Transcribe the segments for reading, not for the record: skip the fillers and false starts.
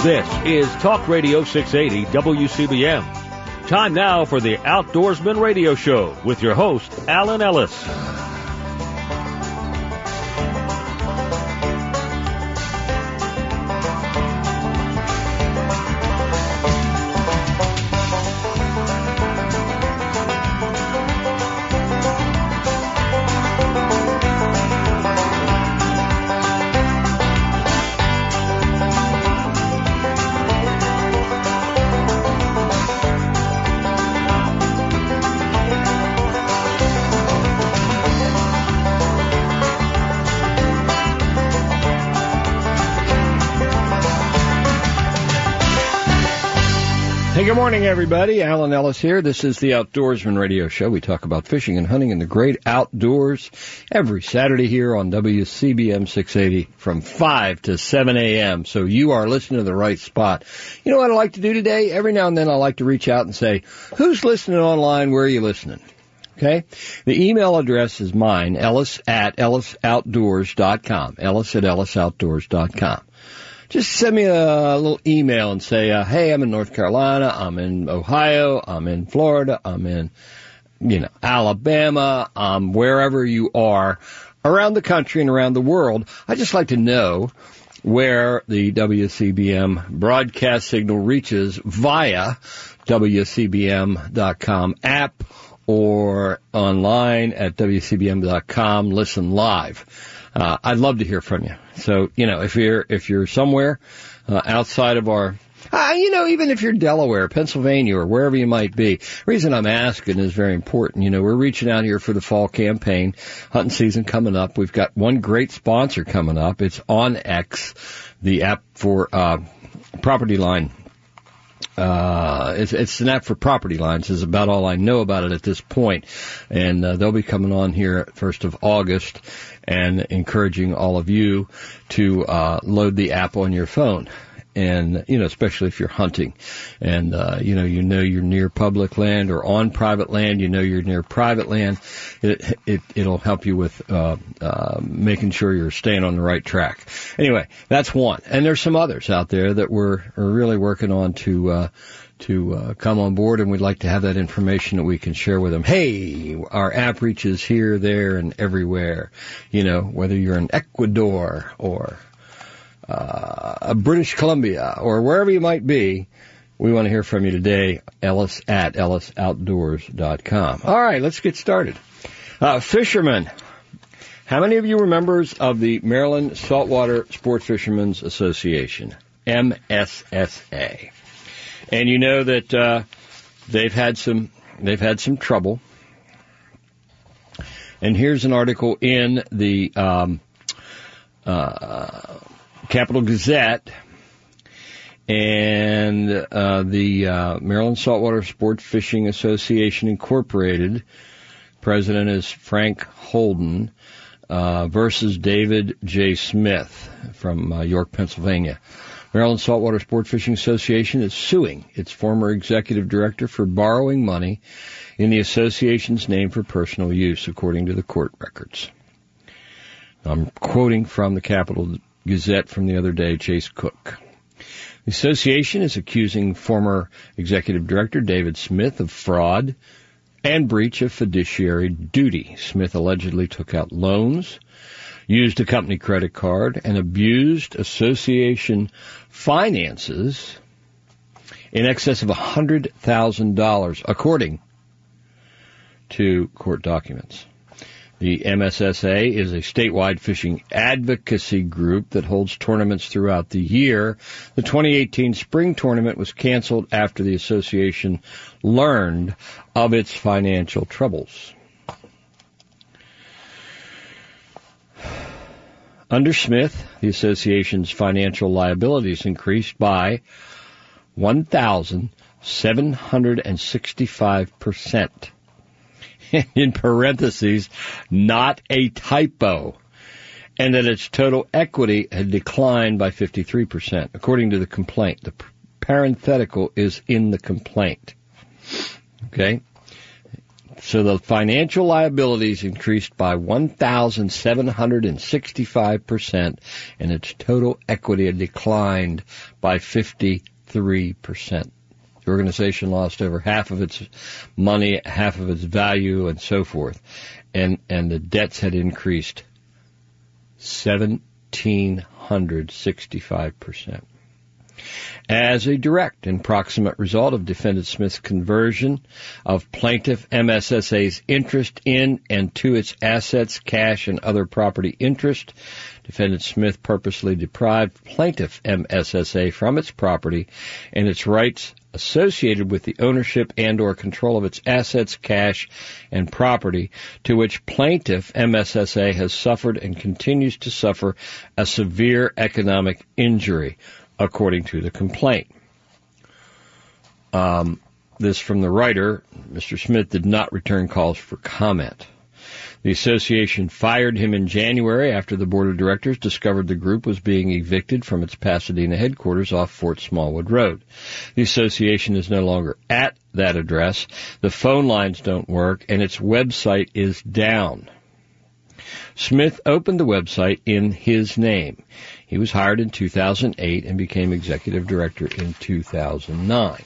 This is Talk Radio 680 WCBM. Time now for the Outdoorsman Radio Show with your host, Alan Ellis. Hey, good morning, everybody. Alan Ellis here. This is the Outdoorsman Radio Show. We talk about fishing and hunting in the great outdoors every Saturday here on WCBM 680 from 5 to 7 a.m. So you are listening to the right spot. You know what I like to do today? Every now and then I like to reach out and say, who's listening online? Where are you listening? Okay? The email address is mine, ellis@ellisoutdoors.com, ellis@ellisoutdoors.com. Just send me a little email and say, hey, I'm in North Carolina, I'm in Ohio, I'm in Florida, I'm in, Alabama, wherever you are around the country and around the world. I just like to know where the WCBM broadcast signal reaches via WCBM.com app or online at WCBM.com, listen live. I'd love to hear from you. So, if you're somewhere outside of our, even if you're Delaware, Pennsylvania, or wherever you might be, the reason I'm asking is very important. We're reaching out here for the fall campaign, hunting season coming up. We've got one great sponsor coming up. It's OnX, the app for Property Line. It's an app for property lines is about all I know about it at this point. And they'll be coming on here 1st of August and encouraging all of you to load the app on your phone. And, especially if you're hunting and, you're near public land or on private land, you're near private land. It'll help you with, making sure you're staying on the right track. Anyway, that's one. And there's some others out there that we're really working on to come on board, and we'd like to have that information that we can share with them. Hey, our app reaches here, there, and everywhere. Whether you're in Ecuador or British Columbia, or wherever you might be, we want to hear from you today, ellis@ellisoutdoors.com. All right, let's get started. Fishermen. How many of you are members of the Maryland Saltwater Sport Fishermen's Association, MSSA? And you know that they've had some trouble. And here's an article in the Capital Gazette, and the Maryland Saltwater Sport Fishing Association Incorporated, president is Frank Holden, versus David J. Smith from York, Pennsylvania. Maryland Saltwater Sport Fishing Association is suing its former executive director for borrowing money in the association's name for personal use, according to the court records. I'm quoting from the Capital Gazette from the other day, Chase Cook. The association is accusing former executive director David Smith of fraud and breach of fiduciary duty. Smith allegedly took out loans, used a company credit card, and abused association finances in excess of $100,000, according to court documents. The MSSA is a statewide fishing advocacy group that holds tournaments throughout the year. The 2018 spring tournament was canceled after the association learned of its financial troubles. Under Smith, the association's financial liabilities increased by 1,765%. In parentheses, not a typo, and that its total equity had declined by 53%, according to the complaint. The parenthetical is in the complaint. Okay? So the financial liabilities increased by 1,765%, and its total equity had declined by 53%. The organization lost over half of its money, half of its value, and so forth. And the debts had increased 1,765%. As a direct and proximate result of Defendant Smith's conversion of plaintiff MSSA's interest in and to its assets, cash, and other property interest, Defendant Smith purposely deprived plaintiff MSSA from its property and its rights associated with the ownership and or control of its assets, cash, and property, to which plaintiff MSSA has suffered and continues to suffer a severe economic injury, according to the complaint. This from the writer. Mr. Smith did not return calls for comment. The association fired him in January after the board of directors discovered the group was being evicted from its Pasadena headquarters off Fort Smallwood Road. The association is no longer at that address, the phone lines don't work, and its website is down. Smith opened the website in his name. He was hired in 2008 and became executive director in 2009.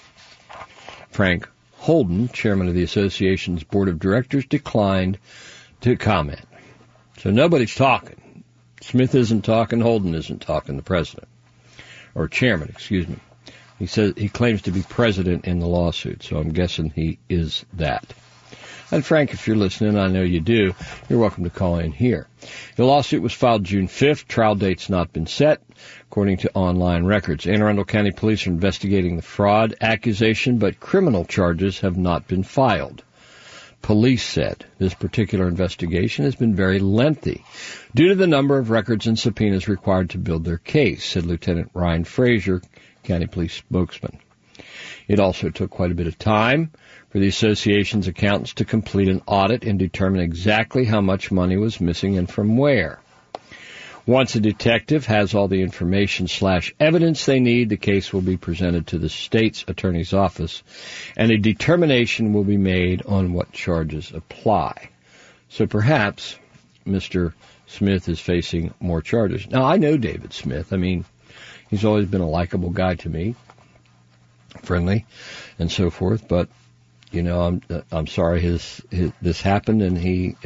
Frank Holden, chairman of the association's board of directors, declined to comment. So nobody's talking. Smith isn't talking. Holden isn't talking, the president. Or chairman, excuse me. He says he claims to be president in the lawsuit, so I'm guessing he is that. And Frank, if you're listening, I know you do, you're welcome to call in here. The lawsuit was filed June 5th. Trial date's not been set, according to online records. Anne Arundel County Police are investigating the fraud accusation, but criminal charges have not been filed. Police said this particular investigation has been very lengthy due to the number of records and subpoenas required to build their case, said Lieutenant Ryan Frazier, County Police spokesman. It also took quite a bit of time for the association's accountants to complete an audit and determine exactly how much money was missing and from where. Once a detective has all the information/evidence they need, the case will be presented to the state's attorney's office, and a determination will be made on what charges apply. So perhaps Mr. Smith is facing more charges. Now, I know David Smith. I mean, he's always been a likable guy to me, friendly, and so forth, but you know, I'm sorry this happened, and he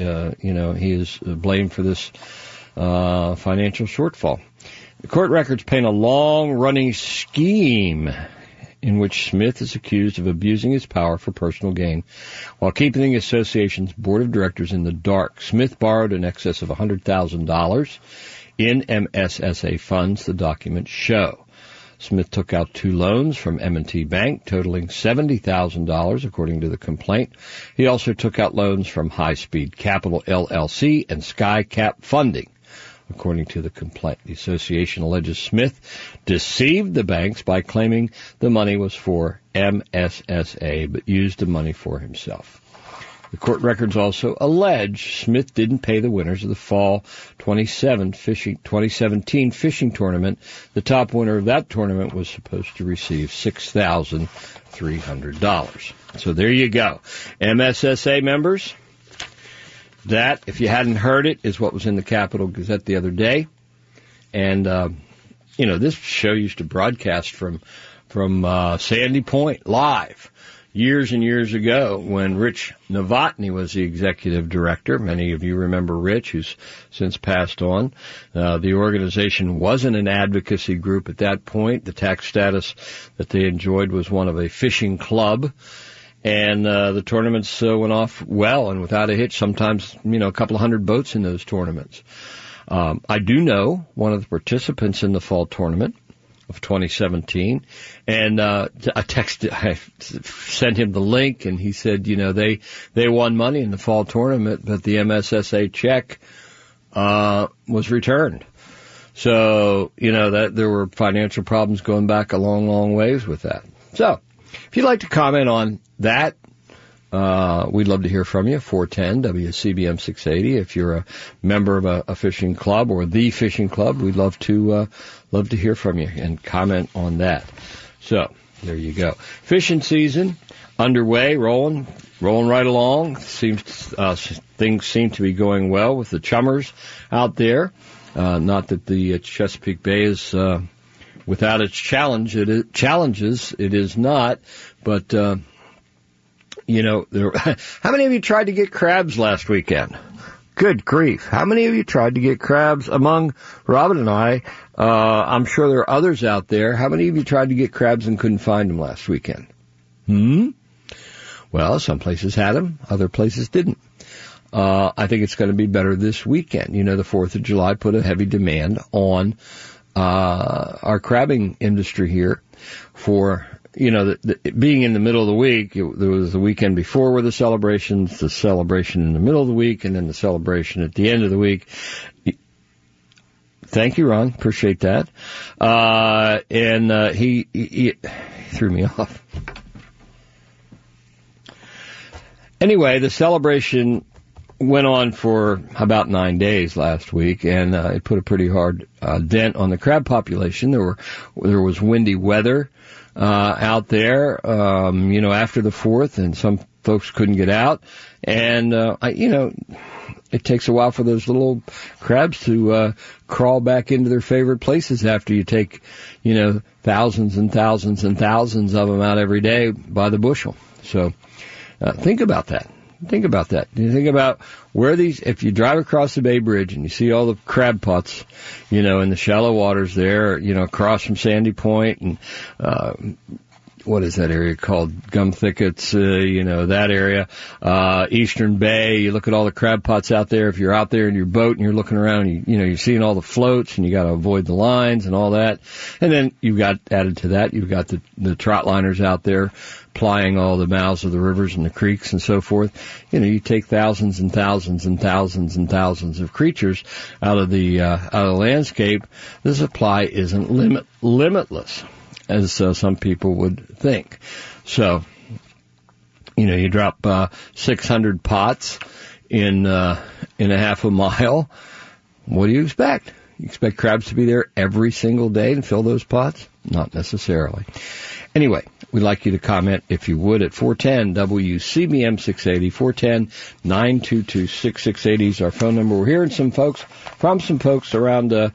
is blamed for this financial shortfall. The court records paint a long-running scheme in which Smith is accused of abusing his power for personal gain while keeping the association's board of directors in the dark. Smith borrowed in excess of $100,000 in MSSA funds, the documents show. Smith took out 2 loans from M&T Bank, totaling $70,000, according to the complaint. He also took out loans from High Speed Capital, LLC, and SkyCap Funding, according to the complaint. The association alleges Smith deceived the banks by claiming the money was for MSSA, but used the money for himself. The court records also allege Smith didn't pay the winners of the fall 2017 fishing tournament. The top winner of that tournament was supposed to receive $6,300. So there you go. MSSA members, that, if you hadn't heard it, is what was in the Capital Gazette the other day. And, this show used to broadcast from Sandy Point live years and years ago when Rich Novotny was the executive director. Many of you remember Rich, who's since passed on. The organization wasn't an advocacy group at that point. The tax status that they enjoyed was one of a fishing club. And the tournaments went off well and without a hitch, sometimes, a couple of hundred boats in those tournaments. I do know one of the participants in the fall tournament of 2017, and I sent him the link, and he said, they won money in the fall tournament, but the MSSA check was returned. So, that there were financial problems going back a long, long ways with that. So, if you'd like to comment on that, we'd love to hear from you. 410 WCBM 680. If you're a member of a fishing club or the fishing club, we'd love to hear from you and comment on that. So there you go. Fishing season underway, rolling right along. Things seem to be going well with the chummers out there. Not that the Chesapeake Bay is without its challenges. It is not. But how many of you tried to get crabs last weekend? Good grief! How many of you tried to get crabs? Among Robin and I, I'm sure there are others out there. How many of you tried to get crabs and couldn't find them last weekend? Well, some places had them, other places didn't. I think it's going to be better this weekend. The 4th of July put a heavy demand on our crabbing industry here for, being in the middle of the week. There was the weekend before were the celebrations, the celebration in the middle of the week, and then the celebration at the end of the week. Thank you, Ron. Appreciate that. He threw me off. Anyway, the celebration went on for about 9 days last week, and it put a pretty hard dent on the crab population. There was windy weather out there, after the 4th, and some folks couldn't get out. And it takes a while for those little crabs to crawl back into their favorite places after you take, thousands and thousands and thousands of them out every day by the bushel. So think about that. Think about that. You think about where if you drive across the Bay Bridge and you see all the crab pots, in the shallow waters there, across from Sandy Point and, what is that area called? Gum Thickets, that area, Eastern Bay. You look at all the crab pots out there. If you're out there in your boat and you're looking around, you're seeing all the floats and you got to avoid the lines and all that. And then you've got added to that, you've got the trot liners out there plying all the mouths of the rivers and the creeks and so forth. You take thousands and thousands and thousands and thousands of creatures out of the landscape. The supply isn't limitless, as some people would think. So, you drop 600 pots in a half a mile. What do you expect? You expect crabs to be there every single day and fill those pots? Not necessarily. Anyway, we'd like you to comment, if you would, at 410-WCBM 680, 410-922-6680 is our phone number. We're hearing from some folks around the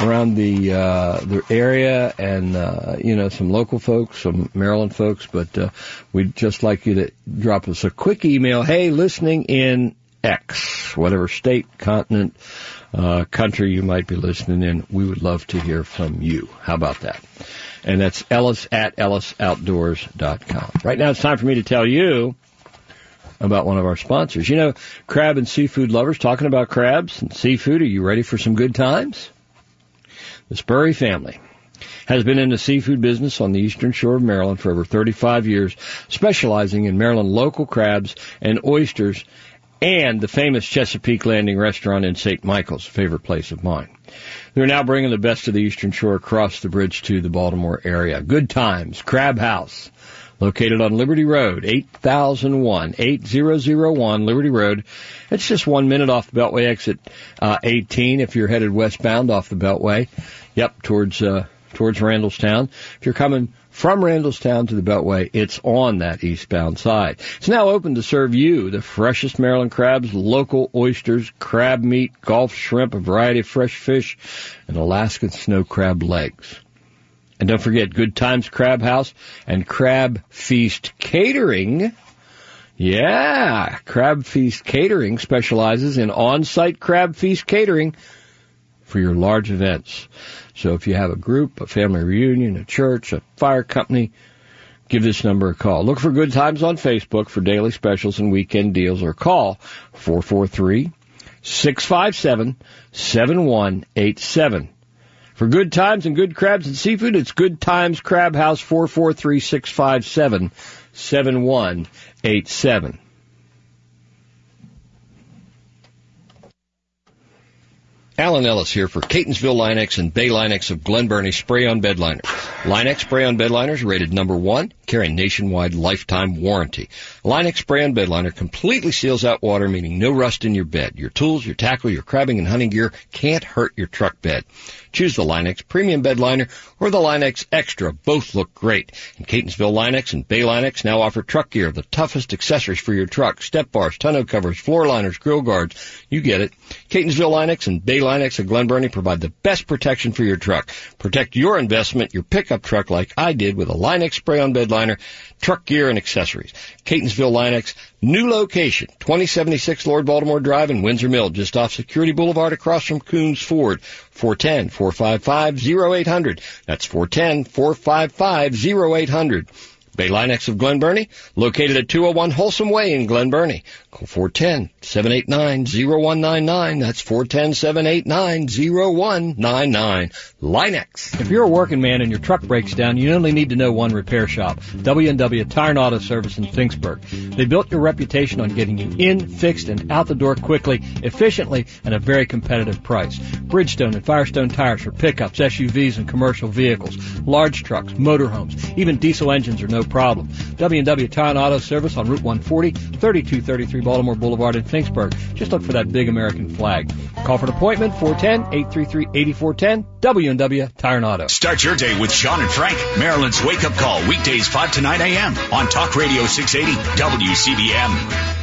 area and, some local folks, some Maryland folks, but we'd just like you to drop us a quick email. Hey, listening in X, whatever state, continent, country you might be listening in, we would love to hear from you. How about that? And that's Ellis at EllisOutdoors.com. Right now it's time for me to tell you about one of our sponsors. Crab and seafood lovers, talking about crabs and seafood, are you ready for some good times? The Spurry family has been in the seafood business on the eastern shore of Maryland for over 35 years, specializing in Maryland local crabs and oysters, and the famous Chesapeake Landing restaurant in St. Michael's, a favorite place of mine. They're now bringing the best of the Eastern Shore across the bridge to the Baltimore area. Good Times Crab House, located on Liberty Road, 8001 Liberty Road. It's just 1 minute off the Beltway exit 18 if you're headed westbound off the Beltway. Yep, towards Randallstown. If you're coming from Randallstown to the Beltway, it's on that eastbound side. It's now open to serve you the freshest Maryland crabs, local oysters, crab meat, Gulf shrimp, a variety of fresh fish, and Alaskan snow crab legs. And don't forget Good Times Crab House and Crab Feast Catering. Yeah, Crab Feast Catering specializes in on-site Crab Feast catering for your large events. So if you have a group, a family reunion, a church, a fire company, give this number a call. Look for Good Times on Facebook for daily specials and weekend deals, or call 443-657-7187. For Good Times and good crabs and seafood, it's Good Times Crab House, 443-657-7187. Alan Ellis here for Catonsville Line-X and Bay Line-X of Glen Burnie Spray-On Bed Liners. Line-X Spray-On Bed Liners rated number 1, carry a nationwide lifetime warranty. Line-X spray-on bed liner completely seals out water, meaning no rust in your bed. Your tools, your tackle, your crabbing and hunting gear can't hurt your truck bed. Choose the Line-X Premium Bed Liner or the Line-X Extra. Both look great. And Catonsville Line-X and Bay Line-X now offer truck gear, the toughest accessories for your truck. Step bars, tonneau covers, floor liners, grill guards. You get it. Catonsville Line-X and Bay Line-X of Glen Burnie provide the best protection for your truck. Protect your investment, your pickup truck, like I did with a Line-X Spray-on Bed Liner, truck gear, and accessories. Catonsville Line-X, new location, 2076 Lord Baltimore Drive in Windsor Mill, just off Security Boulevard across from Coons Ford. 410-455-0800. That's 410-455-0800. Bay Line-X of Glen Burnie, located at 201 Wholesome Way in Glen Burnie. Call 410-789-0199. That's 410-789-0199. Line-X. If you're a working man and your truck breaks down, you only need to know one repair shop, W&W Tire and Auto Service in Finksburg. They built your reputation on getting you in, fixed, and out the door quickly, efficiently, and a very competitive price. Bridgestone and Firestone tires for pickups, SUVs, and commercial vehicles, large trucks, motorhomes, even diesel engines are no problem. W&W Tire and Auto Service on Route 140, 3233 Baltimore Boulevard in Finksburg. Just look for that big American flag. Call for an appointment, 410-833-8410, W&W Tire and Auto. Start your day with Sean and Frank, Maryland's wake-up call, weekdays 5 to 9 a.m. on Talk Radio 680 WCBM.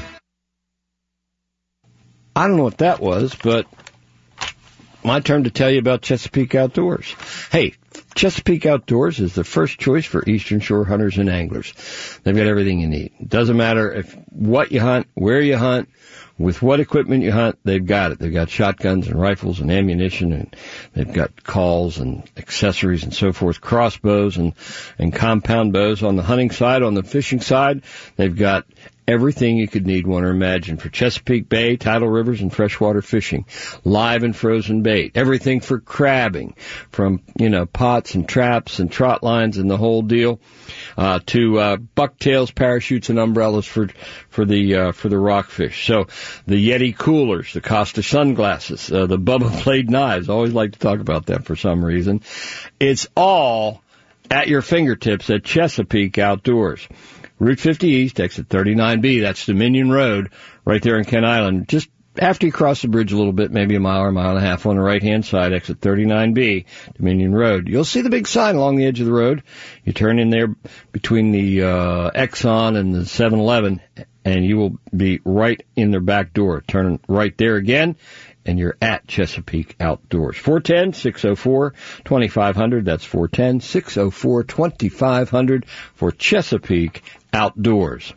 I don't know what that was, but my turn to tell you about Chesapeake Outdoors. Hey, Chesapeake Outdoors is the first choice for Eastern Shore hunters and anglers. They've got everything you need. It doesn't matter what you hunt, where you hunt, with what equipment you hunt, they've got it. They've got shotguns and rifles and ammunition, and they've got calls and accessories and so forth, crossbows and compound bows on the hunting side. On the fishing side, they've got everything you could need, want, or imagine for Chesapeake Bay, tidal rivers, and freshwater fishing. Live and frozen bait. Everything for crabbing, from, pots and traps and trot lines and the whole deal, to bucktails, parachutes, and umbrellas for the rockfish. So the Yeti coolers, the Costa sunglasses, the Bubba blade knives. I always like to talk about that for some reason. It's all at your fingertips at Chesapeake Outdoors. Route 50 East, exit 39B, that's Dominion Road, right there in Kent Island. Just after you cross the bridge a little bit, maybe a mile or a mile and a half on the right-hand side, exit 39B, Dominion Road. You'll see the big sign along the edge of the road. You turn in there between the Exxon and the 7-Eleven, and you will be right in their back door. Turn right there again, and you're at Chesapeake Outdoors. 410-604-2500. That's 410-604-2500 for Chesapeake Outdoors.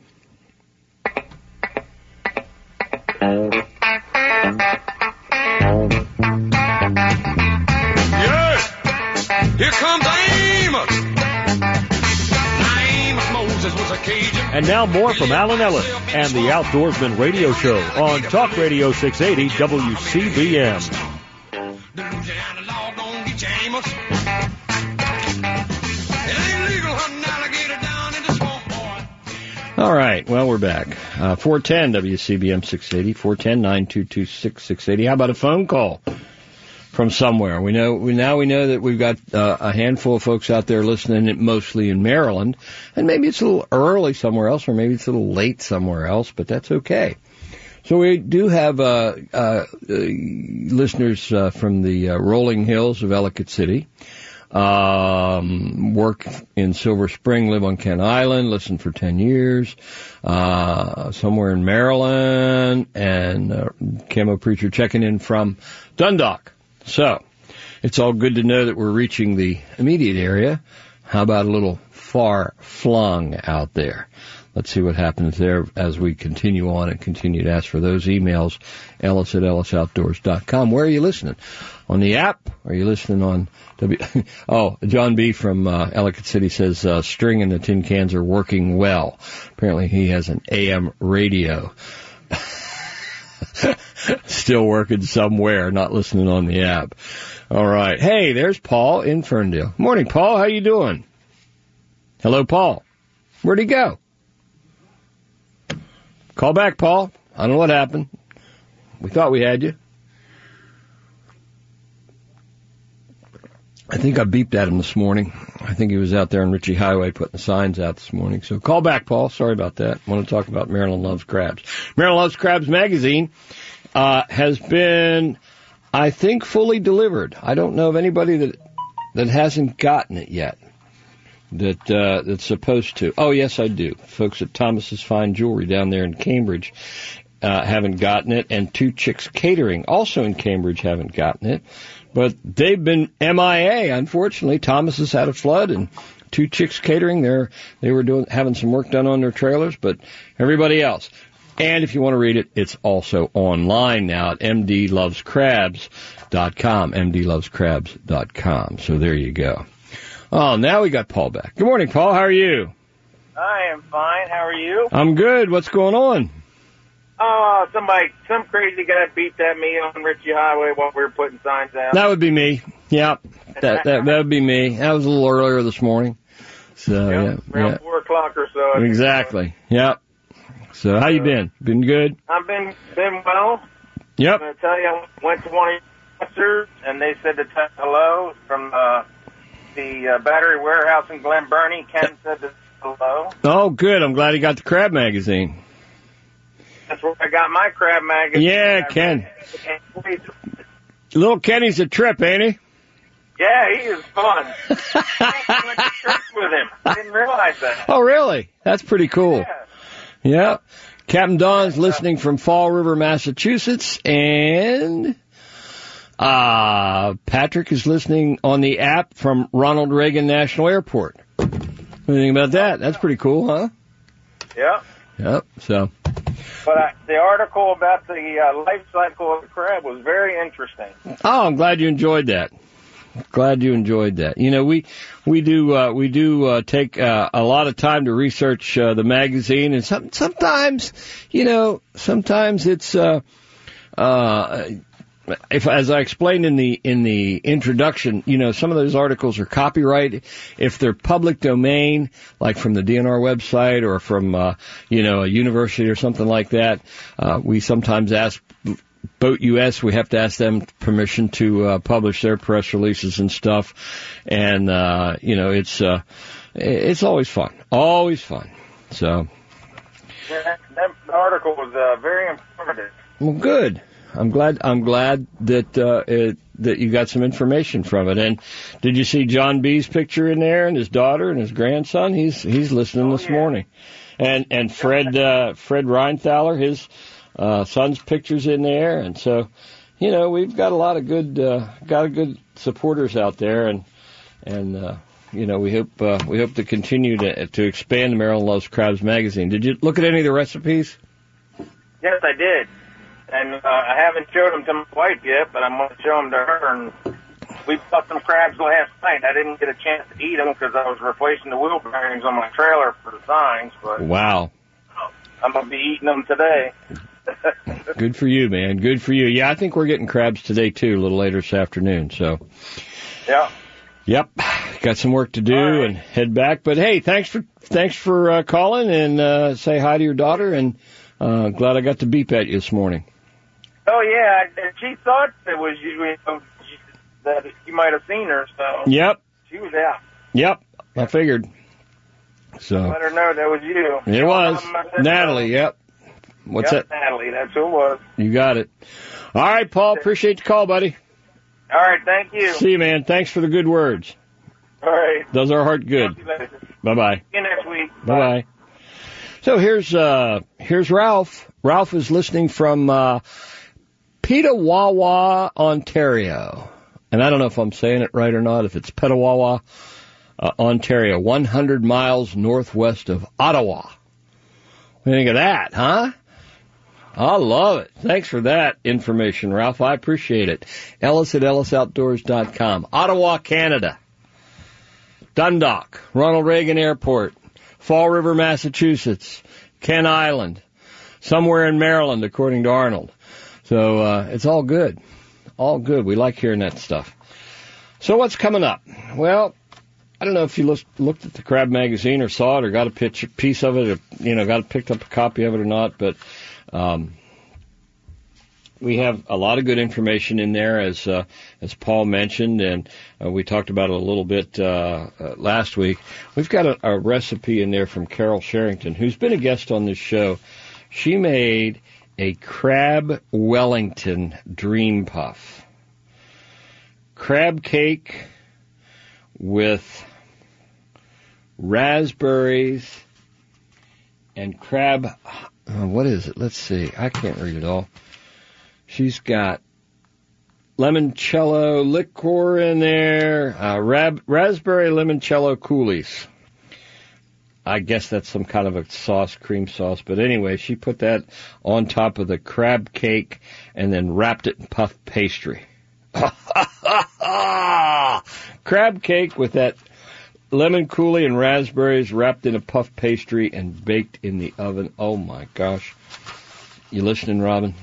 Yes! Here comes Amos! Amos Moses was a Cajun. And now more from Alan Ellis and the Outdoorsman Radio Show on Talk Radio 680 WCBM. The Louisiana law gonna get you, Amos. It ain't legal hunting alligator down in the swamp, boy. All right, well, we're back. 410 WCBM 680, 410-922-6680. How about a phone call from somewhere? We know that we've got a handful of folks out there listening, mostly in Maryland, and maybe it's a little early somewhere else, or maybe it's a little late somewhere else, but that's okay. So we do have listeners from the rolling hills of Ellicott City, work in Silver Spring, live on Kent Island, listen for 10 years, somewhere in Maryland, and Camo Preacher checking in from Dundalk. So it's all good to know that we're reaching the immediate area. How about a little far flung out there? Let's see what happens there as we continue on and continue to ask for those emails. Ellis at ellisoutdoors.com. Where are you listening? On the app? Are you listening on John B. from Ellicott City says string and the tin cans are working well. Apparently he has an AM radio. Still working somewhere, not listening on the app. All right. Hey, there's Paul in Ferndale. Morning, Paul. How you doing? Hello, Paul. Where'd he go? Call back, Paul. I don't know what happened. We thought we had you. I think I beeped at him this morning. I think he was out there on Ritchie Highway putting the signs out this morning. So call back, Paul. Sorry about that. I want to talk about Maryland Loves Crabs. Maryland Loves Crabs magazine has been, I think, fully delivered. I don't know of anybody that hasn't gotten it yet. That's supposed to. Oh, yes, I do. Folks at Thomas's Fine Jewelry down there in Cambridge haven't gotten it, and Two Chicks Catering, also in Cambridge, haven't gotten it. But they've been MIA, unfortunately. Thomas has had a flood, and Two Chicks Catering, they were having some work done on their trailers, but everybody else. And if you want to read it, it's also online now at mdlovescrabs.com, mdlovescrabs.com. So there you go. Oh, now we got Paul back. Good morning, Paul. How are you? I am fine. How are you? I'm good. What's going on? Oh, some crazy guy beat at me on Ritchie Highway while we were putting signs out. That would be me. Yeah, that would be me. That was a little earlier this morning. So around 4 o'clock or so. Exactly. Yep. So how you been? Been good? I've been well. Yep. I'm going to tell you, I went to one of your sponsors, and they said to tell hello from the Battery Warehouse in Glen Burnie. Ken said to hello. Oh, good. I'm glad he got the Crab magazine. That's where I got my Crab magazine. Yeah, Ken. Little Kenny's a trip, ain't he? Yeah, he is fun. I went to church with him. I didn't realize that. Oh, really? That's pretty cool. Yeah. Captain Don's listening from Fall River, Massachusetts, and Patrick is listening on the app from Ronald Reagan National Airport. What do you think about that? That's pretty cool, huh? Yeah. Yep. So. But the article about the life cycle of the crab was very interesting. Oh, I'm glad you enjoyed that. Glad you enjoyed that. You know, we do take a lot of time to research the magazine, and sometimes it's if, as I explained in the introduction, some of those articles are copyright. If they're public domain, like from the DNR website or from a university or something like that, we sometimes ask Boat US, we have to ask them permission to publish their press releases and stuff. And it's always fun. Always fun. So that article was very informative. Well, good. I'm glad that you got some information from it. And did you see John B.'s picture in there, and his daughter and his grandson? He's listening this morning. And Fred Reinthaler, his son's pictures in there. And so, we've got a lot of good supporters out there, and we hope to continue to expand the Maryland Loves Crabs magazine. Did you look at any of the recipes? Yes, I did. And I haven't showed them to my wife yet, but I'm going to show them to her. And we bought some crabs last night. I didn't get a chance to eat them because I was replacing the wheel bearings on my trailer for the signs. But wow. I'm going to be eating them today. Good for you, man. Good for you. Yeah, I think we're getting crabs today, too, a little later this afternoon. So. Yeah. Yep. Got some work to do and head back. But, hey, thanks for calling, and say hi to your daughter. And glad I got to beep at you this morning. Oh, yeah. She thought it was you, that you might have seen her, so. Yep. She was out. Yep. I figured. So. Let her know that was you. It was. Natalie, yep. What's that? Natalie, that's who it was. You got it. All right, Paul. Appreciate the call, buddy. All right, thank you. See you, man. Thanks for the good words. All right. Does our heart good. Bye-bye. See you next week. Bye-bye. So here's Ralph. Ralph is listening from Petawawa, Ontario. And I don't know if I'm saying it right or not, if it's Petawawa, Ontario, 100 miles northwest of Ottawa. What do you think of that, huh? I love it. Thanks for that information, Ralph. I appreciate it. Ellis at ellisoutdoors.com. Ottawa, Canada. Dundalk, Ronald Reagan Airport, Fall River, Massachusetts, Kent Island, somewhere in Maryland, according to Arnold. So it's all good. All good. We like hearing that stuff. So what's coming up? Well, I don't know if you looked at the Crab magazine or saw it or got a piece of it or, picked up a copy of it or not, but we have a lot of good information in there, as Paul mentioned, and we talked about it a little bit last week. We've got a recipe in there from Carol Sherrington, who's been a guest on this show. She made a crab Wellington dream puff. Crab cake with raspberries and crab, what is it? Let's see. I can't read it all. She's got limoncello liqueur in there, raspberry limoncello coulis. I guess that's some kind of a sauce, cream sauce. But anyway, she put that on top of the crab cake and then wrapped it in puff pastry. Crab cake with that lemon coulis and raspberries wrapped in a puff pastry and baked in the oven. Oh, my gosh. You listening, Robin?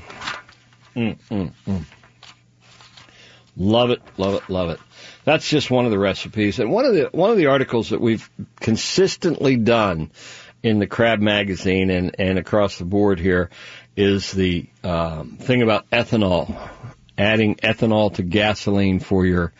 Love it, love it, love it. That's just one of the recipes. And one of the articles that we've consistently done in the Crab magazine and across the board here is the thing about ethanol. Adding ethanol to gasoline for your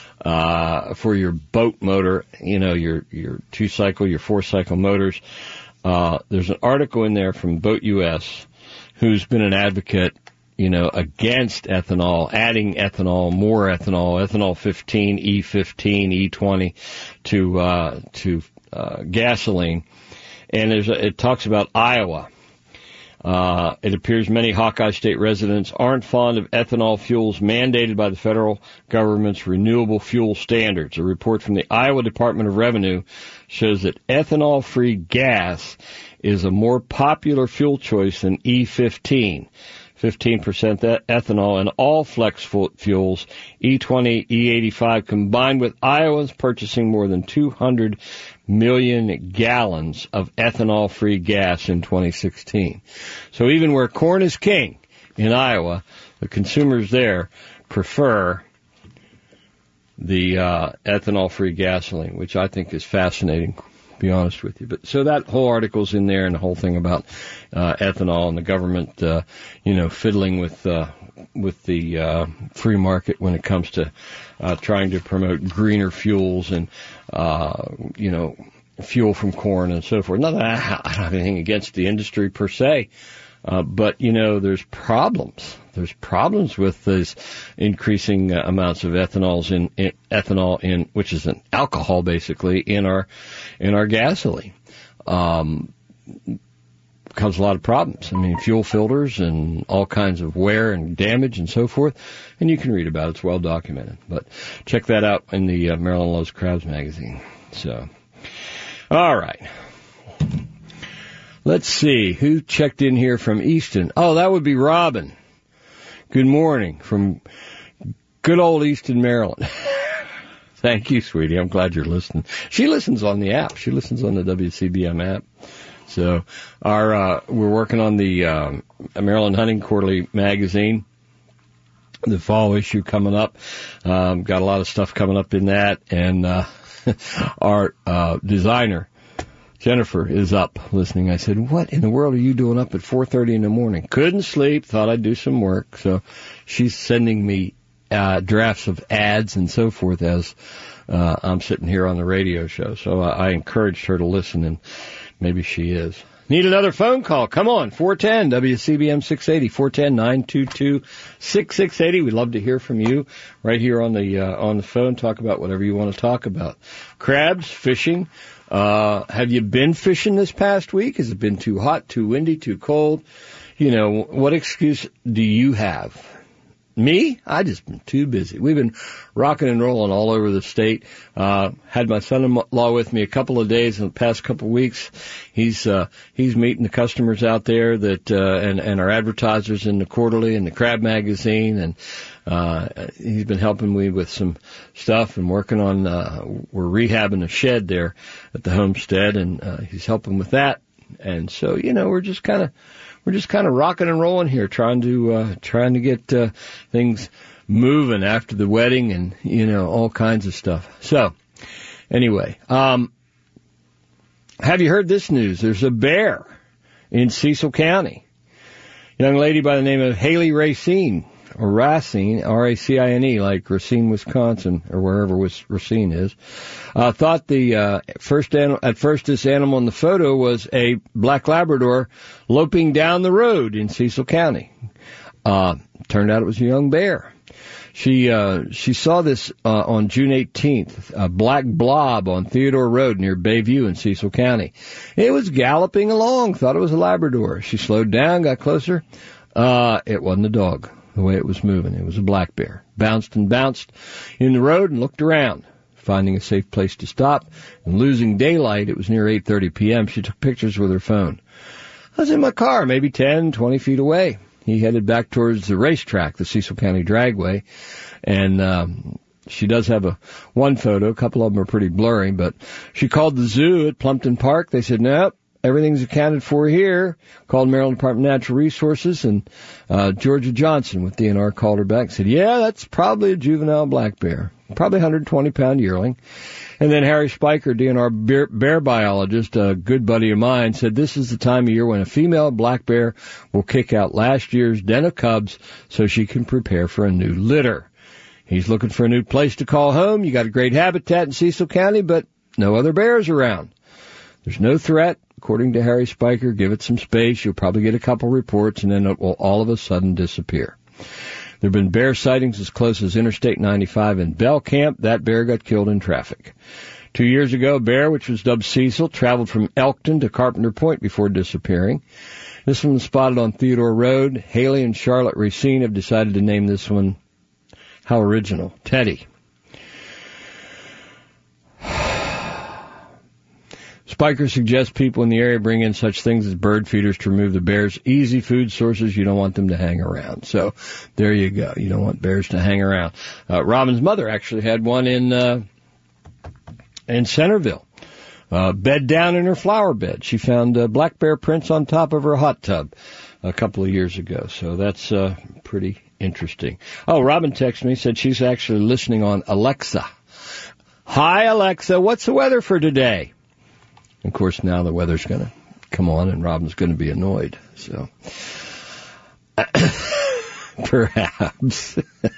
boat motor, your 2-cycle, your 4-cycle motors. There's an article in there from Boat US who's been an advocate, against ethanol, adding ethanol, more ethanol, ethanol 15, E15, E20 to gasoline. And it talks about Iowa. It appears many Hawkeye State residents aren't fond of ethanol fuels mandated by the federal government's renewable fuel standards. A report from the Iowa Department of Revenue shows that ethanol-free gas is a more popular fuel choice than E15. 15% ethanol in all flex fuels, E20, E85, combined with Iowans purchasing more than 200 million gallons of ethanol-free gas in 2016. So even where corn is king in Iowa, the consumers there prefer the ethanol-free gasoline, which I think is fascinating, to be honest with you. But so that whole article's in there, and the whole thing about ethanol and the government, fiddling with the free market when it comes to trying to promote greener fuels and fuel from corn and so forth. Not that I don't have anything against the industry per se, but there's problems. There's problems with these increasing amounts of ethanol in which is an alcohol basically in our gasoline. Causes a lot of problems. I mean, fuel filters and all kinds of wear and damage and so forth. And you can read about it. It's well documented. But check that out in the Maryland Loves Crabs magazine. So, all right. Let's see. Who checked in here from Easton? Oh, that would be Robin. Good morning from good old Easton, Maryland. Thank you, sweetie. I'm glad you're listening. She listens on the app. She listens on the WCBM app. So we're working on the Maryland Hunting Quarterly magazine, the fall issue coming up. Got a lot of stuff coming up in that, and our designer Jennifer is up listening. I said, "What in the world are you doing up at 4:30 in the morning?" Couldn't sleep. Thought I'd do some work. So she's sending me drafts of ads and so forth as I'm sitting here on the radio show. So I encouraged her to listen, and maybe she is. Need another phone call? Come on, 410 WCBM 680, 410-922-6680. We'd love to hear from you right here on the phone. Talk about whatever you want to talk about. Crabs, fishing. Have you been fishing this past week? Has it been too hot, too windy, too cold? What excuse do you have? Me? I just been too busy. We've been rocking and rolling all over the state. Had my son-in-law with me a couple of days in the past couple of weeks. He's meeting the customers out there that, and our advertisers in the Quarterly and the Crab magazine, and, he's been helping me with some stuff and working on, we're rehabbing a shed there at the homestead, and, he's helping with that. And so, we're just kind of rocking and rolling here, trying to get things moving after the wedding and all kinds of stuff. So anyway, have you heard this news? There's a bear in Cecil County. young lady by the name of Haley Racine, or Racine, R-A-C-I-N-E, like Racine, Wisconsin, or wherever Racine is, thought at first this animal in the photo was a black Labrador loping down the road in Cecil County. Turned out it was a young bear. She saw this on June 18th, a black blob on Theodore Road near Bayview in Cecil County. It was galloping along, thought it was a Labrador. She slowed down, got closer. It wasn't a dog, the way it was moving. It was a black bear. Bounced and bounced in the road and looked around, finding a safe place to stop. And losing daylight, it was near 8:30 p.m., she took pictures with her phone. I was in my car, maybe 10, 20 feet away. He headed back towards the racetrack, the Cecil County Dragway, and she does have one photo. A couple of them are pretty blurry, but she called the zoo at Plumpton Park. They said, nope, everything's accounted for here. Called Maryland Department of Natural Resources, and Georgia Johnson with DNR called her back and said, yeah, that's probably a juvenile black bear, probably 120-pound yearling. And then Harry Spiker, DNR bear biologist, a good buddy of mine, said this is the time of year when a female black bear will kick out last year's den of cubs so she can prepare for a new litter. He's looking for a new place to call home. You got a great habitat in Cecil County, but no other bears around. There's no threat, according to Harry Spiker. Give it some space. You'll probably get a couple reports, and then it will all of a sudden disappear. There have been bear sightings as close as Interstate 95 in Bell Camp. That bear got killed in traffic. 2 years ago, a bear, which was dubbed Cecil, traveled from Elkton to Carpenter Point before disappearing. This one was spotted on Theodore Road. Haley and Charlotte Racine have decided to name this one, how original, Teddy. Spiker suggests people in the area bring in such things as bird feeders to remove the bears' easy food sources. You don't want them to hang around. So there you go. You don't want bears to hang around. Robin's mother actually had one in Centerville. Bed down in her flower bed. She found black bear prints on top of her hot tub a couple of years ago. So that's pretty interesting. Oh, Robin texted me, said she's actually listening on Alexa. Hi, Alexa. What's the weather for today? Of course, now the weather's going to come on and Robin's going to be annoyed. So, perhaps.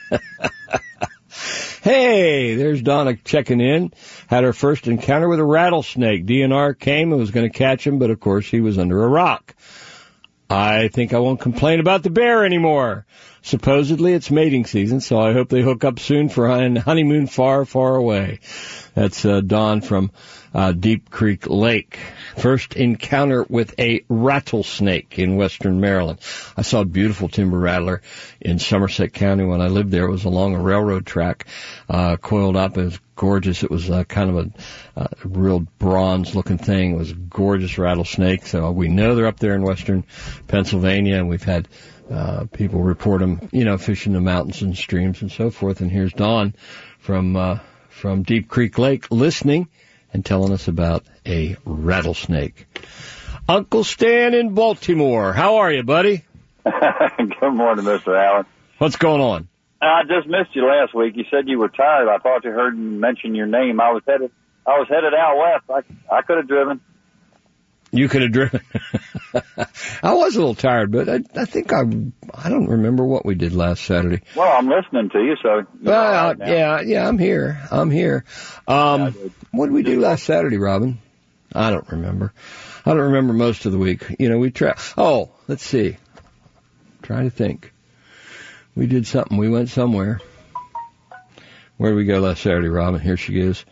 Hey, there's Donna checking in. Had her first encounter with a rattlesnake. DNR came and was going to catch him, but of course he was under a rock. I think I won't complain about the bear anymore. Supposedly it's mating season, so I hope they hook up soon for a honeymoon far, far away. That's Dawn from Deep Creek Lake. First encounter with a rattlesnake in western Maryland. I saw a beautiful timber rattler in Somerset County when I lived there. It was along a railroad track, coiled up. It was gorgeous. It was kind of a real bronze-looking thing. It was a gorgeous rattlesnake. So we know they're up there in western Pennsylvania, and we've had people report them, fishing the mountains and streams and so forth. And here's Dawn from Deep Creek Lake listening and telling us about a rattlesnake. Uncle Stan in Baltimore. How are you, buddy? Good morning, Mr. Allen. What's going on? I just missed you last week. You said you were tired. I thought you heard me mention your name. I was headed out west. I could have driven. You could have driven. I was a little tired, but I think I don't remember what we did last Saturday. Well, I'm listening to you, so. Well, yeah, I'm here. What did we do last Saturday, Robin? I don't remember. I don't remember most of the week. Oh, let's see. Trying to think. We did something. We went somewhere. Where did we go last Saturday, Robin? Here she is.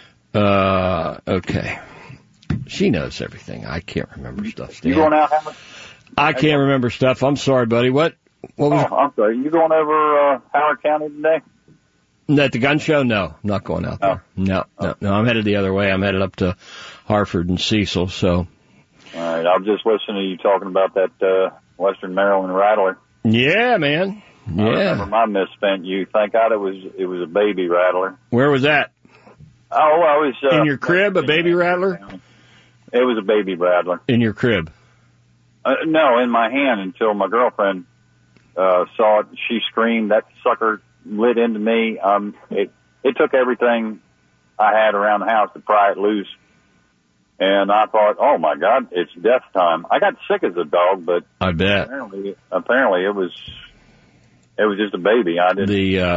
Okay. She knows everything. I can't remember stuff, Stan. You going out, Howard? I can't remember stuff. I'm sorry, buddy. What was... Oh, I'm sorry. You going over Howard County today? At the gun show? No, I'm not going out there. No. I'm headed the other way. I'm headed up to Hartford and Cecil, so... All right. I was just listening to you talking about that Western Maryland rattler. Yeah, man. Yeah. I remember my misspent youth. Thank God it was a baby rattler. Where was that? Oh, I was... in your crib, a baby rattler? It was a baby rattler. In your crib? No, in my hand until my girlfriend saw it. She screamed. That sucker lit into me. It took everything I had around the house to pry it loose. And I thought, oh my God, it's death time. I got sick as a dog, but I bet apparently it was just a baby. I didn't.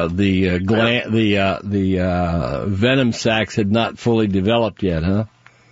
The venom sacs had not fully developed yet, huh?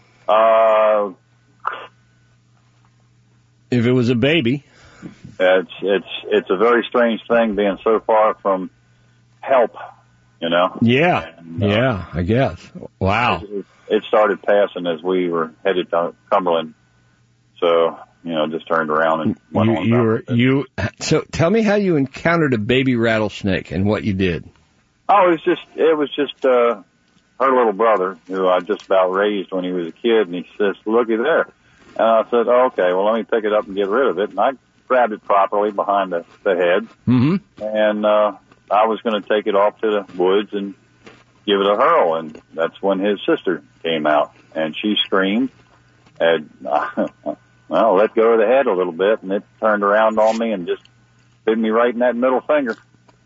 If it was a baby. It's a very strange thing being so far from help, you know? Yeah, and, I guess. Wow. It started passing as we were headed to Cumberland. So, just turned around and went on. So tell me how you encountered a baby rattlesnake and what you did. Oh, it was just her little brother, who I just about raised when he was a kid, and he says, looky there. And I said, oh, okay, well, let me pick it up and get rid of it. And I grabbed it properly behind the head. Mm-hmm. And I was going to take it off to the woods and give it a hurl. And that's when his sister came out. And she screamed. And, well, let go of the head a little bit. And it turned around on me and just bit me right in that middle finger.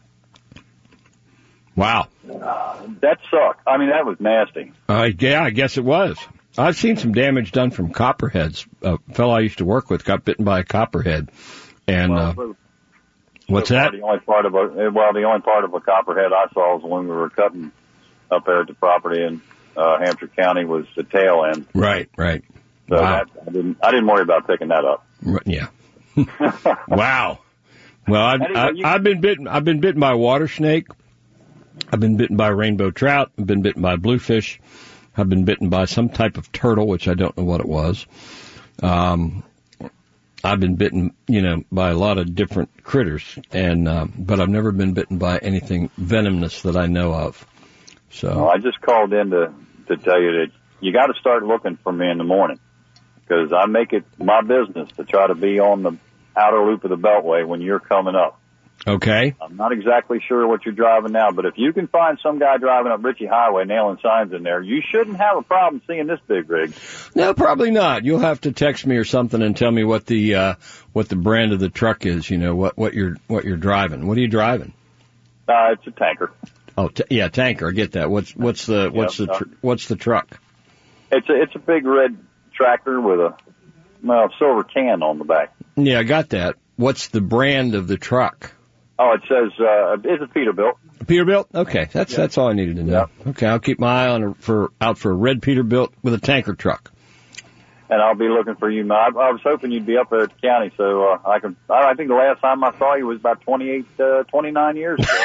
Wow. That sucked. I mean, that was nasty. Yeah, I guess it was. I've seen some damage done from copperheads. A fellow I used to work with got bitten by a copperhead. And, what's that? The only part of a copperhead I saw was when we were cutting up there at the property in Hampshire County was the tail end. Right. So wow. I didn't worry about picking that up. Yeah. Wow. Well, I've been bitten. I've been bitten by a water snake. I've been bitten by a rainbow trout. I've been bitten by a bluefish. I've been bitten by some type of turtle, which I don't know what it was. I've been bitten, by a lot of different critters, but I've never been bitten by anything venomous that I know of. So well, I just called in to tell you that you got to start looking for me in the morning, because I make it my business to try to be on the outer loop of the Beltway when you're coming up. Okay. I'm not exactly sure what you're driving now, but if you can find some guy driving up Ritchie Highway nailing signs in there, you shouldn't have a problem seeing this big rig. No, probably not. You'll have to text me or something and tell me what the brand of the truck is. What you're driving. What are you driving? It's a tanker. Oh, yeah, tanker. I get that. What's the truck? It's a big red tractor with a silver can on the back. Yeah, I got that. What's the brand of the truck? Oh, it says it's a Peterbilt. Peterbilt? Okay, that's all I needed to know. Yeah. Okay, I'll keep my eye out for a red Peterbilt with a tanker truck. And I'll be looking for you. I was hoping you'd be up there at the county, so I think the last time I saw you was about 29 years ago.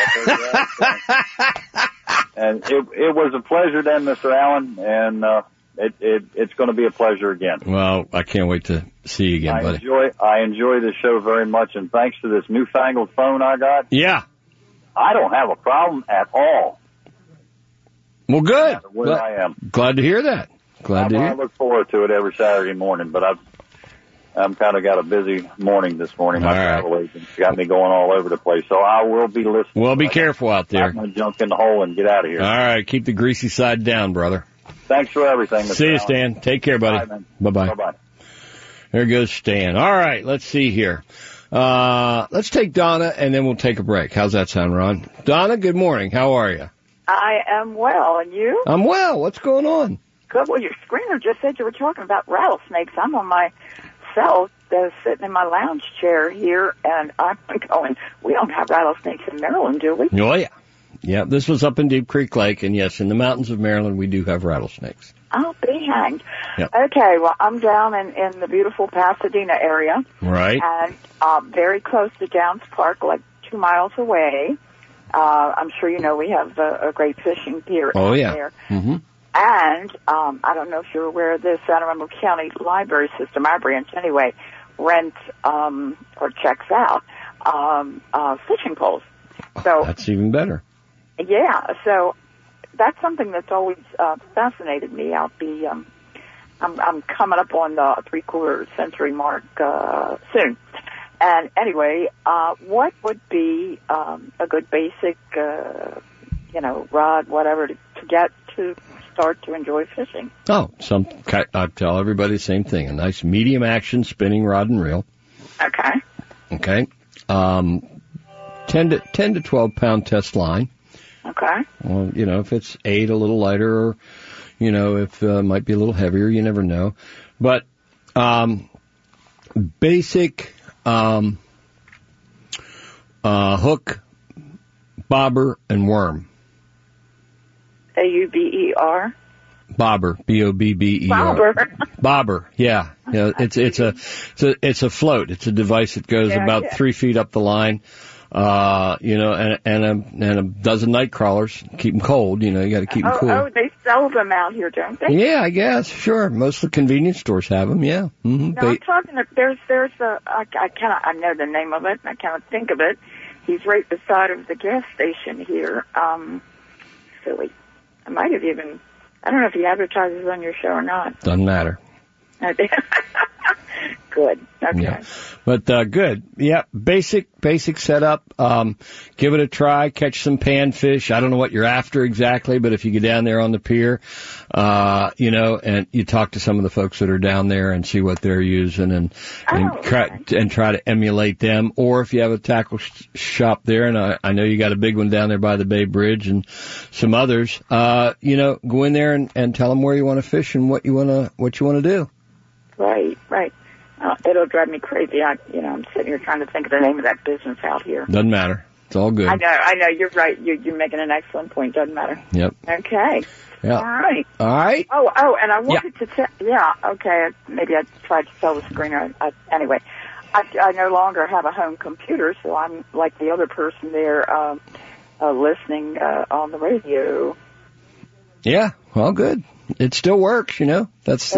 And it was a pleasure then, Mr. Allen, and it's going to be a pleasure again. Well, I can't wait to see you again, buddy. I enjoy this show very much, and thanks to this newfangled phone I got. Yeah. I don't have a problem at all. Well, good. Where I am. Glad to hear that. I look forward to it every Saturday morning, but I've kind of got a busy morning this morning. My travel agent's got me going all over the place, so I will be listening. Well, be careful out there. I'm going to jump in the hole and get out of here. All right. Keep the greasy side down, brother. Thanks for everything, Mr. See you, Stan. Take care, buddy. Bye-bye. Bye-bye. There goes Stan. All right, let's see here. Let's take Donna, and then we'll take a break. How's that sound, Ron? Donna, good morning. How are you? I am well, and you? I'm well. What's going on? Good. Well, your screener just said you were talking about rattlesnakes. I'm on my cell, sitting in my lounge chair here, and I'm going, we don't have rattlesnakes in Maryland, do we? Oh, yeah. Yeah, this was up in Deep Creek Lake, and yes, in the mountains of Maryland, we do have rattlesnakes. I'll be hanged. Yep. Okay, well, I'm down in the beautiful Pasadena area. Right. And very close to Downs Park, like 2 miles away. I'm sure you know we have a great fishing pier out there. Mm-hmm. And I don't know if you're aware of this, Anne Arundel County Library System, our branch anyway, rents or checks out fishing poles. So that's even better. Yeah, so that's something that's always fascinated me. I'll be I'm coming up on the 3/4 century mark soon. And anyway, what would be a good basic rod, whatever, to get to start to enjoy fishing? Oh, I tell everybody the same thing. A nice medium action spinning rod and reel. Okay. Okay. 10 to 12 pound test line. Okay. Well, if it's 8, a little lighter, or, if it might be a little heavier. You never know. But basic hook, bobber, and worm. AUBER? Bobber, BOBBER. Bobber. Bobber, yeah. It's a float. It's a device that goes about 3 feet up the line. And a dozen night crawlers. Keep them cold. You got to keep them cool. Oh, they sell them out here, don't they? Yeah, I guess. Sure. Most of the convenience stores have them. Yeah. Mm-hmm. No, I'm talking. There's I know the name of it. I cannot think of it. He's right beside of the gas station here. Philly. I might have even. I don't know if he advertises on your show or not. Doesn't matter. Good. Okay. Yeah. But good. Yeah, basic setup. Give it a try. Catch some panfish. I don't know what you're after exactly, but if you get down there on the pier, and you talk to some of the folks that are down there and see what they're using and try to emulate them. Or if you have a tackle shop there, and I know you got a big one down there by the Bay Bridge and some others, go in there and tell them where you want to fish and what you want to do. Right. It'll drive me crazy. I'm sitting here trying to think of the name of that business out here. Doesn't matter. It's all good. I know. You're right. You're making an excellent point. Doesn't matter. Yep. Okay. Yeah. All right. Oh, and I wanted to tell. Yeah. Okay. Maybe I tried to sell the screener. Anyway, I no longer have a home computer, so I'm like the other person there, listening on the radio. Yeah. Well, good. It still works. That's.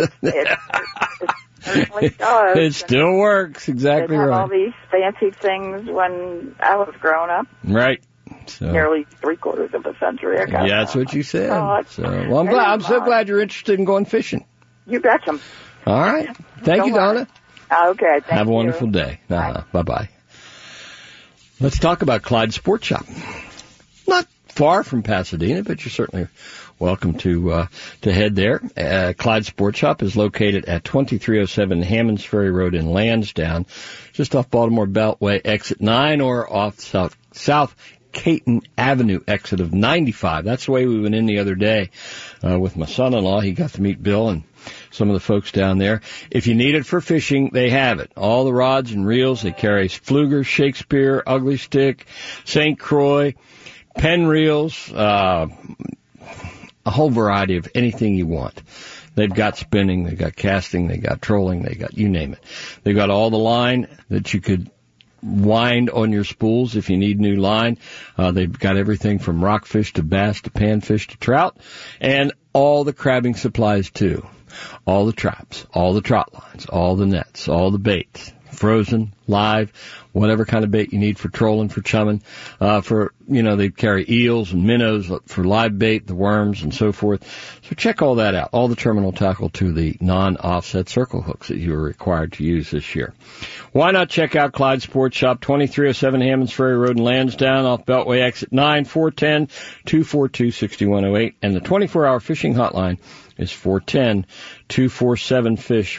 It does. It still works. Exactly right. All these fancy things when I was growing up. Right. So. Nearly 3/4 of a century ago. Yeah, that's what you said. Well, I'm so glad you're interested in going fishing. You betcha. All right. Thank you, Donna. Okay. Thank you. Have a wonderful day. Bye-bye. Let's talk about Clyde Sports Shop. Not far from Pasadena, but you're certainly welcome to head there. Clyde Sports Shop is located at 2307 Hammonds Ferry Road in Lansdowne, just off Baltimore Beltway exit 9 or off South Caton Avenue exit of 95. That's the way we went in the other day with my son-in-law. He got to meet Bill and some of the folks down there. If you need it for fishing, they have it. All the rods and reels. They carry Fluger, Shakespeare, Ugly Stick, St. Croix, Penn reels, a whole variety of anything you want. They've got spinning, they've got casting, they've got trolling, they got you name it. They've got all the line that you could wind on your spools if you need new line. They've got everything from rockfish to bass to panfish to trout, and all the crabbing supplies too. All the traps, all the trot lines, all the nets, all the baits, frozen, live, whatever kind of bait you need for trolling, for chumming, they carry eels and minnows for live bait, the worms and so forth. So check all that out. All the terminal tackle to the non-offset circle hooks that you are required to use this year. Why not check out Clyde Sports Shop, 2307 Hammonds Ferry Road in Lansdowne, off Beltway exit 9, 410-242-6108, and the 24-hour fishing hotline is 410-247-FISH,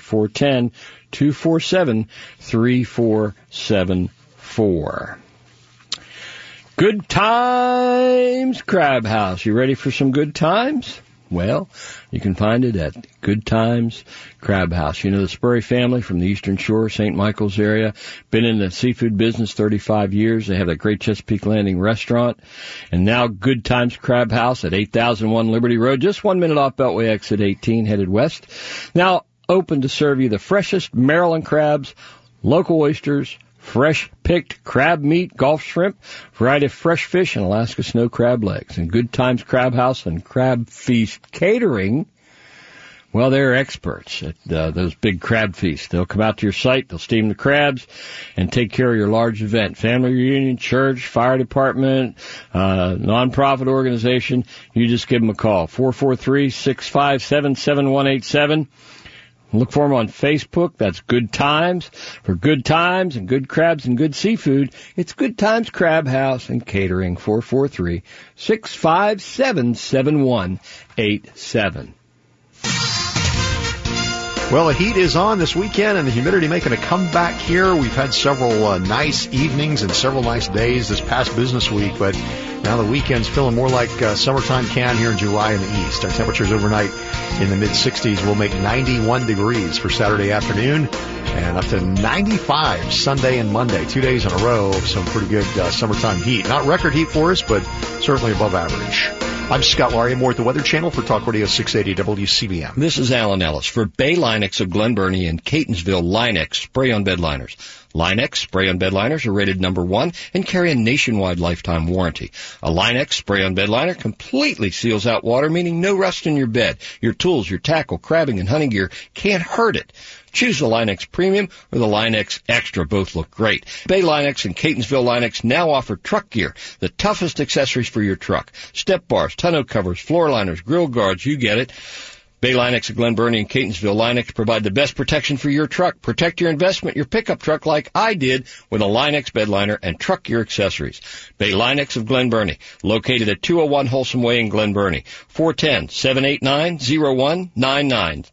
410-247-3474. Good Times Crab House. You ready for some good times? Well, you can find it at Good Times Crab House. You know the Spurry family from the Eastern Shore, St. Michael's area. Been in the seafood business 35 years. They have that great Chesapeake Landing restaurant. And now Good Times Crab House at 8001 Liberty Road, just 1 minute off Beltway exit 18, headed west. Now open to serve you the freshest Maryland crabs, local oysters, fresh-picked crab meat, Gulf shrimp, variety of fresh fish, and Alaska snow crab legs. And Good Times Crab House and Crab Feast Catering, well, they're experts at those big crab feasts. They'll come out to your site, they'll steam the crabs, and take care of your large event. Family reunion, church, fire department, nonprofit organization. You just give them a call, 443-657-7187. Look for them on Facebook. That's Good Times. For good times and good crabs and good seafood, it's Good Times Crab House and Catering, 443-657-7187. Well, the heat is on this weekend and the humidity making a comeback here. We've had several nice evenings and several nice days this past business week, but now the weekend's feeling more like summertime can here in July in the east. Our temperatures overnight in the mid-60s will make 91 degrees for Saturday afternoon and up to 95 Sunday and Monday, 2 days in a row of some pretty good summertime heat. Not record heat for us, but certainly above average. I'm Scott Laria, more at the Weather Channel for Talk Radio 680 WCBM. This is Alan Ellis for Bay Linex of Glen Burnie and Catonsville. Linex spray-on bed liners. Linex spray-on bed liners are rated #1 and carry a nationwide lifetime warranty. A Linex spray-on bed liner completely seals out water, meaning no rust in your bed. Your tools, your tackle, crabbing, and hunting gear can't hurt it. Choose the Linex Premium or the Linex Extra. Both look great. Bay Linex and Catonsville Linex now offer truck gear, the toughest accessories for your truck. Step bars, tonneau covers, floor liners, grill guards, you get it. Bay Linex of Glen Burnie and Catonsville Linex provide the best protection for your truck. Protect your investment, your pickup truck like I did with a Linex bed liner and truck gear accessories. Bay Linex of Glen Burnie, located at 201 Wholesome Way in Glen Burnie. 410-789-0199.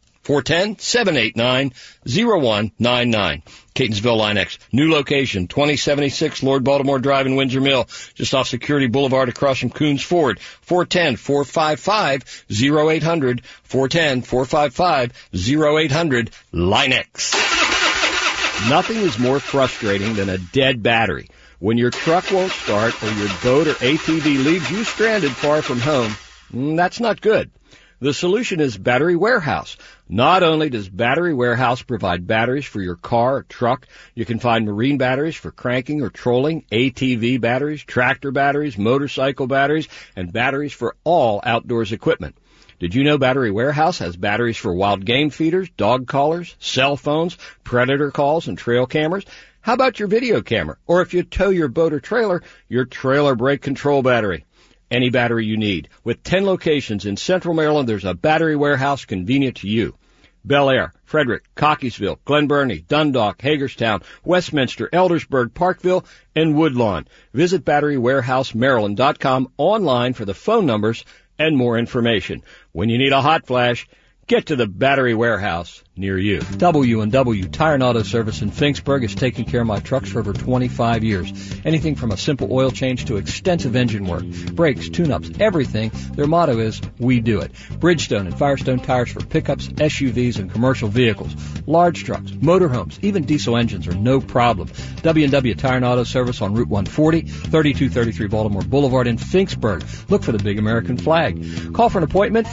410-789-0199. Catonsville Linex. New location, 2076 Lord Baltimore Drive in Windsor Mill, just off Security Boulevard across from Coons Ford. 410-455-0800. 410-455-0800. Linex. Nothing is more frustrating than a dead battery. When your truck won't start or your boat or ATV leaves you stranded far from home, that's not good. The solution is Battery Warehouse. Not only does Battery Warehouse provide batteries for your car or truck, you can find marine batteries for cranking or trolling, ATV batteries, tractor batteries, motorcycle batteries, and batteries for all outdoors equipment. Did you know Battery Warehouse has batteries for wild game feeders, dog collars, cell phones, predator calls, and trail cameras? How about your video camera? Or if you tow your boat or trailer, your trailer brake control battery. Any battery you need. With 10 locations in Central Maryland, there's a Battery Warehouse convenient to you. Bel Air, Frederick, Cockeysville, Glen Burnie, Dundalk, Hagerstown, Westminster, Eldersburg, Parkville, and Woodlawn. Visit BatteryWarehouseMaryland.com online for the phone numbers and more information. When you need a hot flash, get to the Battery Warehouse near you. W&W Tire and Auto Service in Finksburg has taken care of my trucks for over 25 years. Anything from a simple oil change to extensive engine work, brakes, tune-ups, everything. Their motto is, we do it. Bridgestone and Firestone tires for pickups, SUVs, and commercial vehicles. Large trucks, motorhomes, even diesel engines are no problem. W&W Tire and Auto Service on Route 140, 3233 Baltimore Boulevard in Finksburg. Look for the big American flag. Call for an appointment,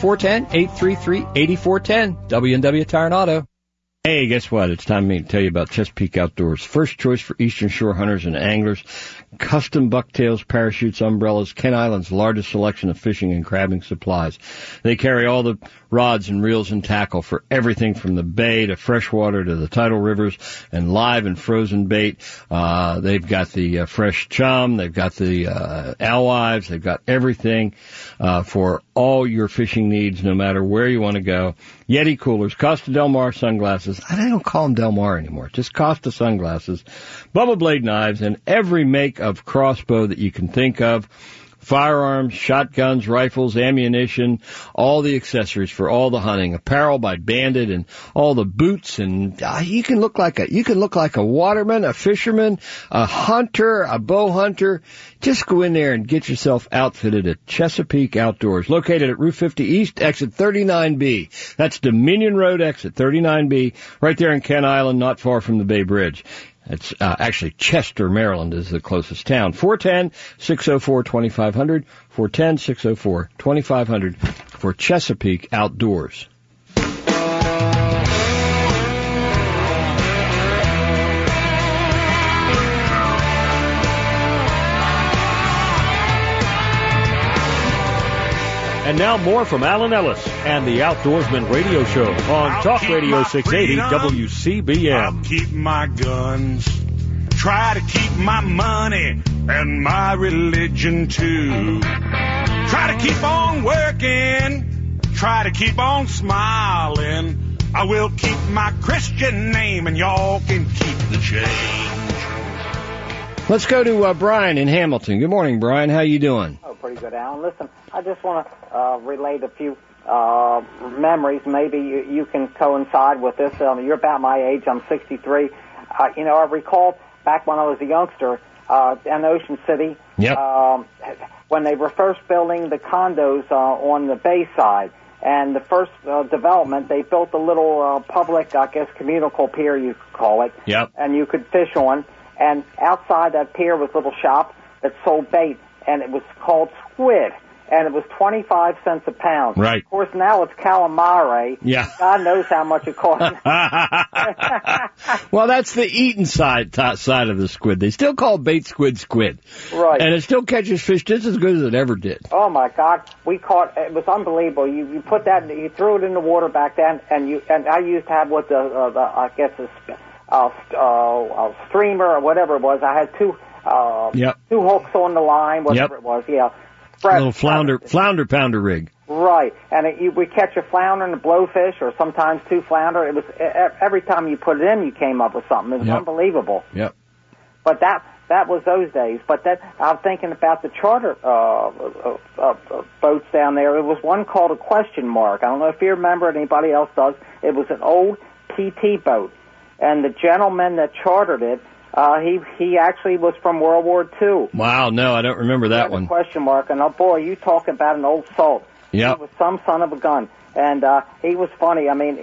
410-833-8410. W&W Tire and Auto. Hey, guess what? It's time for me to tell you about Chesapeake Outdoors. First choice for Eastern Shore hunters and anglers. Custom bucktails, parachutes, umbrellas, Kent Island's largest selection of fishing and crabbing supplies. They carry all the rods and reels and tackle for everything from the bay to freshwater to the tidal rivers and live and frozen bait. They've got the fresh chum. They've got the alewives. They've got everything for all your fishing needs, no matter where you want to go. Yeti coolers, Costa Del Mar sunglasses. I don't call them Del Mar anymore. Just Costa sunglasses. Bubba blade knives and every make of crossbow that you can think of. Firearms, shotguns, rifles, ammunition, all the accessories for all the hunting. Apparel by Bandit and all the boots, and you can look like a waterman, a fisherman, a hunter, a bow hunter. Just go in there and get yourself outfitted at Chesapeake Outdoors, located at Route 50 East, exit 39B. That's Dominion Road, exit 39B, right there in Kent Island, not far from the Bay Bridge. It's actually Chester, Maryland is the closest town. 410-604-2500, 410-604-2500 for Chesapeake Outdoors. And now more from Alan Ellis and the Outdoorsman Radio Show on Talk Radio 680 WCBM. I'll keep my guns, try to keep my money and my religion too. Try to keep on working, try to keep on smiling. I will keep my Christian name and y'all can keep the change. Let's go to Brian in Hamilton. Good morning, Brian. How you doing? Oh, pretty good, Alan. Listen, I just want to relate a few memories. Maybe you can coincide with this. You're about my age. I'm 63. I recall back when I was a youngster in Ocean City, when they were first building the condos on the bay side. And the first development, they built a little public, I guess, communal pier, you could call it. Yep. And you could fish on. And outside that pier was a little shop that sold bait, and it was called squid. And it was 25 cents a pound. Right. Of course, now it's calamari. Yeah. God knows how much it costs. Well, that's the eaten side of the squid. They still call bait squid. Right. And it still catches fish just as good as it ever did. Oh, my God. It was unbelievable. You put that, you threw it in the water back then, and I used to have a streamer or whatever it was. I had two hooks on the line, whatever it was, A little flounder pounder rig. Right, and we catch a flounder and a blowfish, or sometimes two flounder. It was every time you put it in, you came up with something. It was unbelievable. Yep. But that was those days. But I'm thinking about the charter boats down there. There was one called a Question Mark. I don't know if you remember it. Anybody else does? It was an old TT boat, and the gentleman that chartered it. He actually was from World War II. Wow, no, I don't remember that one. Question Mark, and boy, you talking about an old salt. Yeah. He was some son of a gun, and he was funny. I mean,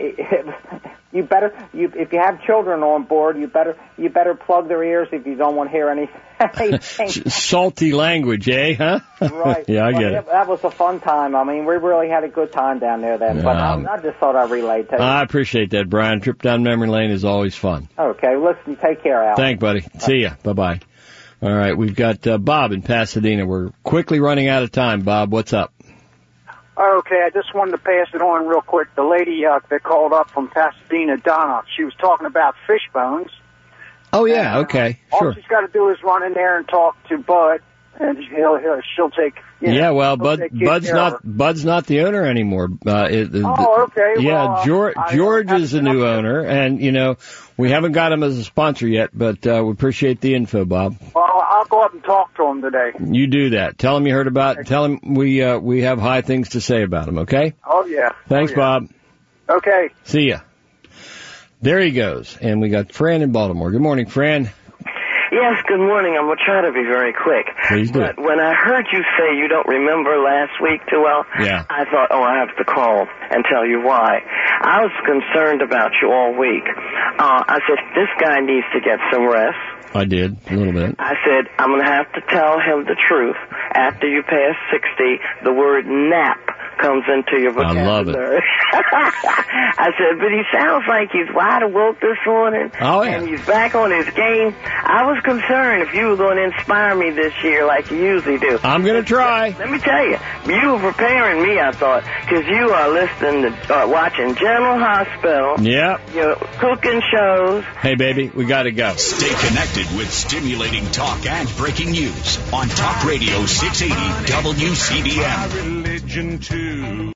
if you have children on board, you better plug their ears if you don't want to hear anything. Salty language, eh? Huh? Right. Yeah, I get it. That was a fun time. I mean, we really had a good time down there then. But I just thought I'd relate to you. I appreciate that, Brian. Trip down memory lane is always fun. Okay, listen, take care, Al. Thanks, buddy. See ya. Bye-bye. All right, we've got Bob in Pasadena. We're quickly running out of time. Bob, what's up? Okay, I just wanted to pass it on real quick. The lady that called up from Pasadena, Donna, she was talking about fish bones. Oh, yeah, okay, sure. All she's got to do is run in there and talk to Bud, and she'll take... Bud's not the owner anymore. Okay. Yeah, George is the new owner, and, we haven't got him as a sponsor yet, but we appreciate the info, Bob. Well, I'll go up and talk to him today. You do that. Tell him you heard about it. Tell him we have high things to say about him, okay? Oh, yeah. Thanks, Bob. Okay. See ya. There he goes. And we got Fran in Baltimore. Good morning, Fran. Yes, good morning. I'm going to try to be very quick. Please do. But when I heard you say you don't remember last week too well, I thought, I have to call and tell you why. I was concerned about you all week. I said, this guy needs to get some rest. I did, a little bit. I said, I'm going to have to tell him the truth. After you pass 60, the word nap comes into your vocabulary. I love it. I said, but he sounds like he's wide awoke this morning. Oh, yeah. And he's back on his game. I was concerned if you were going to inspire me this year like you usually do. I'm going to try. Let me tell you, you were preparing me, I thought, because you are listening to, watching General Hospital. Yeah. You're cooking shows. Hey, baby, we got to go. Stay connected with stimulating talk and breaking news on Talk Radio 680 WCBM. Religion too.